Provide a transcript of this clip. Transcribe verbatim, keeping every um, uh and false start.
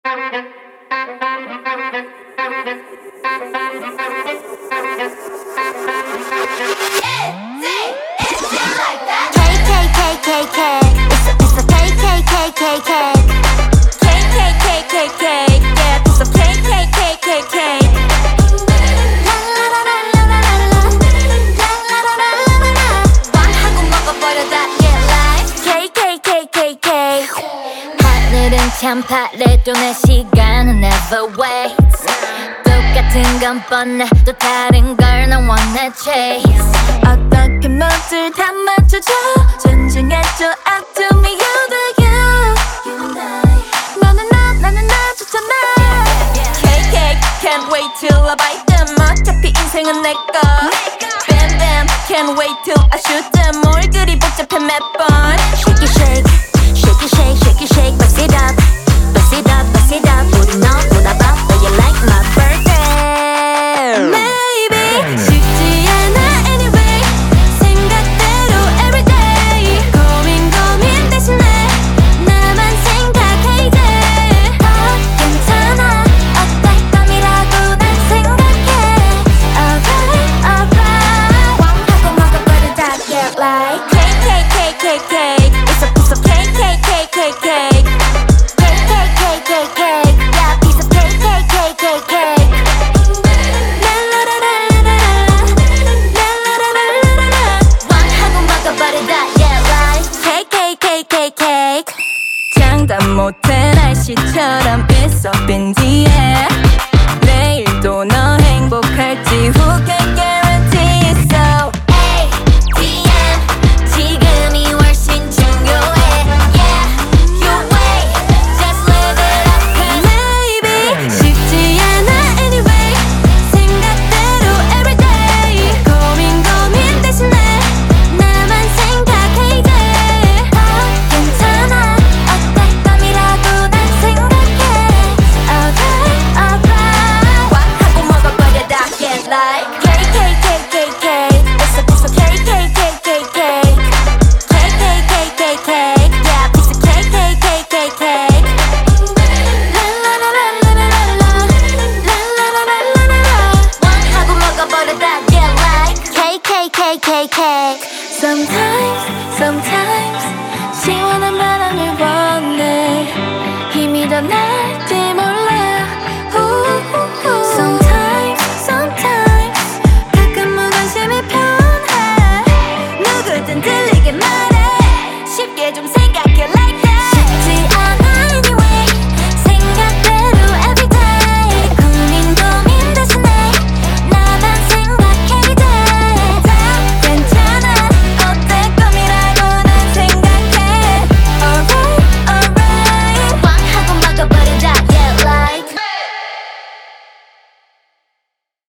참 파래도 내 시간은 never waits. 똑같은 건 뻔해 또 다른 걸 난 원해 chase. 어떻게 모두 다 맞춰줘 존중해줘 up to me you the you. 너는 나 나는 나 좋잖아. 케이케이 can't wait till I bite them. 어차피 인생은 내꺼. Bam bam can't wait till I shoot them. 뭘 그리 복잡해 몇 번. Shake it shake shake it shake shake it shake bust it up. Bust it up, bust it up. 우리 너보다 바빠. You like my birthday. Maybe 쉽지 않아 anyway. 생각대로 everyday. 고민 고민 대신에 나만 생각해 이제. 더 괜찮아. 어떨 밤이라도 난 생각해. Alright, alright. 하고 먹어버린 다 get like cake, cake, cake, cake, cake. It's a piece of cake, cake, cake, cake, cake. 장담 못해 날씨처럼 it's up in the air.